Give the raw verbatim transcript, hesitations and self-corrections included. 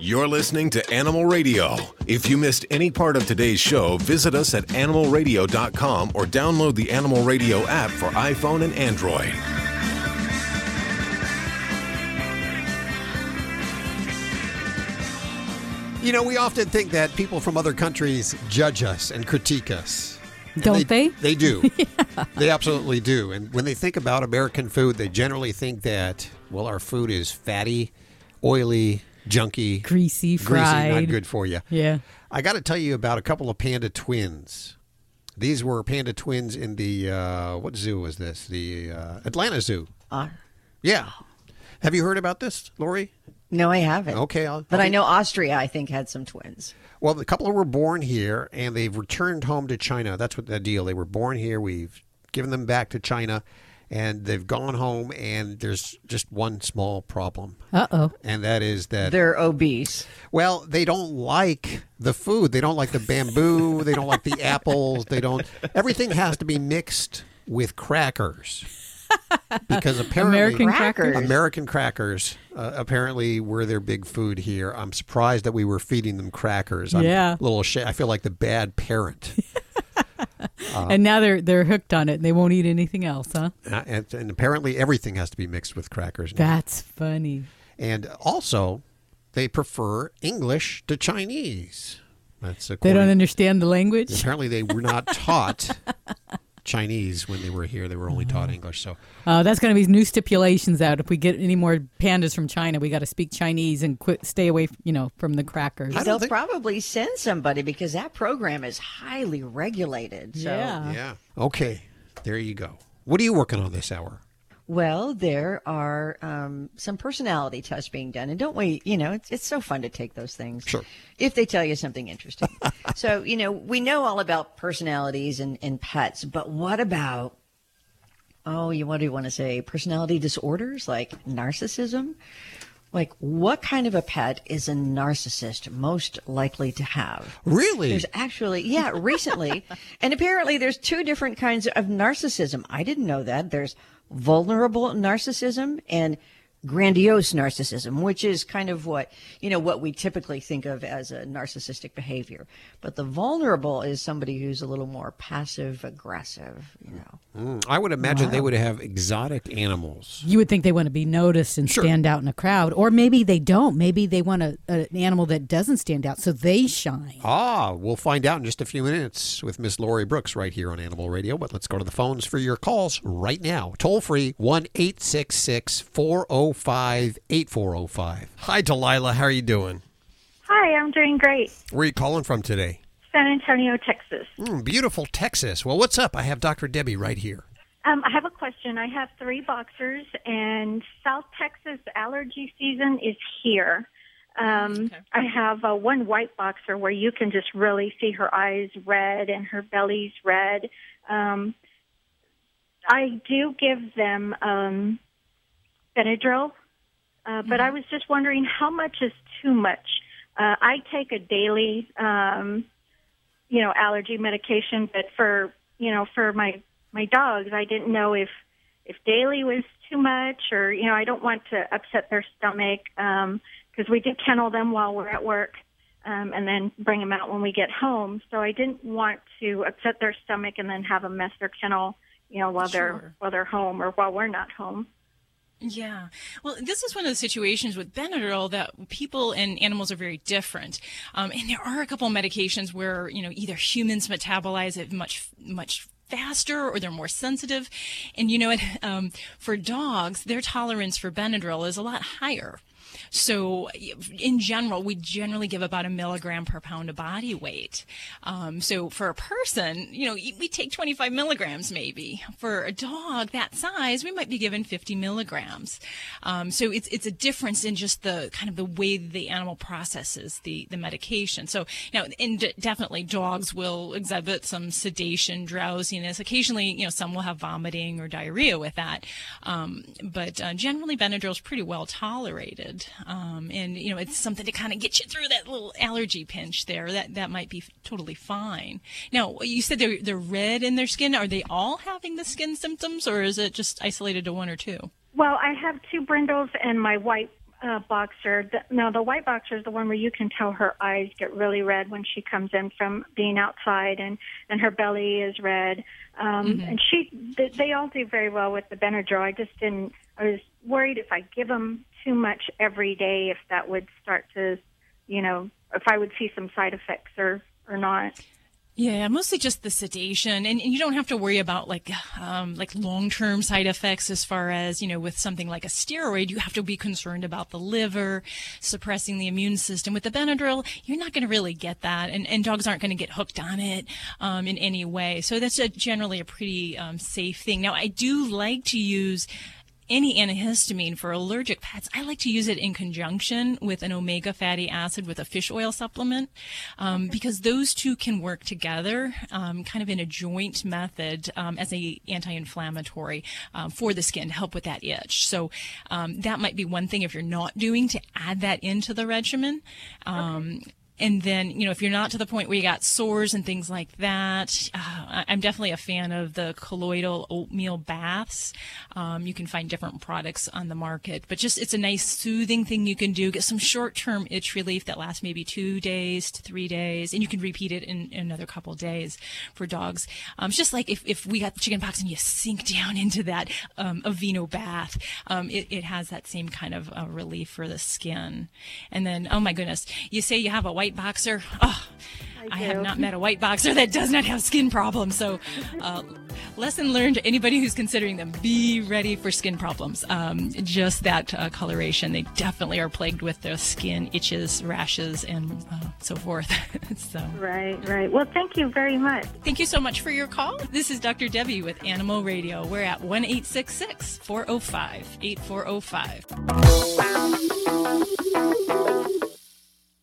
You're listening to Animal Radio. If you missed any part of today's show, visit us at animal radio dot com or download the Animal Radio app for iPhone and Android. You know, we often think that people from other countries judge us and critique us. And Don't they? They, they do. Yeah. They absolutely do. And when they think about American food, they generally think that, well, our food is fatty, oily, junky, greasy, fried. Greasy, not good for you. Yeah. I got to tell you about a couple of panda twins. These were panda twins in the, uh, what zoo was this? The uh, Atlanta Zoo. Uh, yeah. Have you heard about this, Lori? No, I haven't. Okay. I'll, but I'll I know Austria, I think, had some twins. Well, the couple were born here, and they've returned home to China. That's what the deal. They were born here. We've given them back to China, and they've gone home, and there's just one small problem. Uh-oh. And that is that... They're obese. Well, they don't like the food. They don't like the bamboo. They don't like the apples. They don't... Everything has to be mixed with crackers. Because apparently... American crackers? American crackers uh, apparently were their big food here. I'm surprised that we were feeding them crackers. I'm yeah. a little ashamed. I feel like the bad parent. Uh, and now they're they're hooked on it. And they won't eat anything else, huh? And, and apparently everything has to be mixed with crackers now. That's funny. And also, they prefer English to Chinese. That's they don't understand the language? Apparently they were not taught Chinese when they were here. They were only taught English. So uh, that's going to be new stipulations out. If we get any more pandas from China, we got to speak Chinese and quit, stay away, you know, from the crackers. They'll think... probably send somebody because that program is highly regulated. So. Yeah. Yeah. Okay. There you go. What are you working on this hour? Well, there are um, some personality tests being done. And don't we, you know, it's, it's so fun to take those things. Sure. If they tell you something interesting. So, you know, we know all about personalities and, and pets, but what about, oh, you what do you want to say, personality disorders like narcissism? Like, what kind of a pet is a narcissist most likely to have? Really? There's actually, yeah, recently. And apparently there's two different kinds of narcissism. I didn't know that. There's vulnerable narcissism and grandiose narcissism, which is kind of what, you know, what we typically think of as a narcissistic behavior. But the vulnerable is somebody who's a little more passive aggressive, you know. Mm, I would imagine Wow. they would have exotic animals. You would think they want to be noticed and Sure. stand out in a crowd. Or maybe they don't. Maybe they want a, a, an animal that doesn't stand out, so they shine. Ah, we'll find out in just a few minutes with Miss Lori Brooks right here on Animal Radio. But let's go to the phones for your calls right now. Toll free, one eight six six, four oh five, eight four oh five. Hi, Delilah. How are you doing? Hi, I'm doing great. Where are you calling from today? San Antonio, Texas. Mm, beautiful Texas. Well, what's up? I have Doctor Debbie right here. Um, I have a question. I have three boxers, and South Texas allergy season is here. Um, okay. I have uh, one white boxer where you can just really see her eyes red and her belly's red. Um, I do give them um, Benadryl, uh, but mm-hmm. I was just wondering how much is too much. Uh, I take a daily, um, you know, allergy medication, but for, you know, for my, my dogs, I didn't know if, if daily was too much or, you know, I don't want to upset their stomach, um, cause we do kennel them while we're at work, um, and then bring them out when we get home. So I didn't want to upset their stomach and then have them mess their kennel, you know, while Sure. they're, while they're home or while we're not home. Yeah. Well, this is one of the situations with Benadryl that people and animals are very different. Um, and there are a couple of medications where, you know, either humans metabolize it much, much faster or they're more sensitive. And, you know, it, um, for dogs, their tolerance for Benadryl is a lot higher. So in general, we generally give about a milligram per pound of body weight. Um, so for a person, you know, we take twenty-five milligrams maybe. For a dog that size, we might be given fifty milligrams. Um, so it's it's a difference in just the kind of the way the animal processes the, the medication. So, you know, and definitely dogs will exhibit some sedation, drowsiness. Occasionally, you know, some will have vomiting or diarrhea with that. Um, but uh, generally, Benadryl is pretty well tolerated. Um, and, you know, it's something to kind of get you through that little allergy pinch there. That that might be totally fine. Now, you said they're, they're red in their skin. Are they all having the skin symptoms, or is it just isolated to one or two? Well, I have two brindles, and my white uh, boxer. The, now, the white boxer is the one where you can tell her eyes get really red when she comes in from being outside, and, and her belly is red. Um, mm-hmm. And she, they, they all do very well with the Benadryl. I just didn't, I was worried if I give them too much every day, if that would start to, you know, if I would see some side effects or, or not. Yeah, mostly just the sedation, and, and you don't have to worry about like um, like long-term side effects as far as, you know, with something like a steroid. You have to be concerned about the liver, suppressing the immune system. With the Benadryl, you're not going to really get that, and, and dogs aren't going to get hooked on it um, in any way. So that's a, generally a pretty um, safe thing. Now, I do like to use any antihistamine for allergic pets. I like to use it in conjunction with an omega fatty acid with a fish oil supplement, um, because those two can work together um, kind of in a joint method um, as a anti-inflammatory um, for the skin to help with that itch. So um, that might be one thing if you're not doing, to add that into the regimen. Um, okay. And then, you know, if you're not to the point where you got sores and things like that, uh, I'm definitely a fan of the colloidal oatmeal baths. Um, you can find different products on the market, but just it's a nice soothing thing you can do. Get some short-term itch relief that lasts maybe two days to three days, and you can repeat it in, in another couple of days for dogs. Um, it's just like if, if we got chickenpox and you sink down into that um, Aveeno bath, um, it, it has that same kind of uh, relief for the skin. And then, oh my goodness, you say you have a white boxer. Oh, I, I have not met a white boxer that does not have skin problems. So uh, lesson learned to anybody who's considering them: be ready for skin problems. Um, just that uh, coloration. They definitely are plagued with their skin itches, rashes, and uh, so forth. So. Right, right. Well, thank you very much. Thank you so much for your call. This is Doctor Debbie with Animal Radio. We're at one eight six six, four oh five, eight four oh five.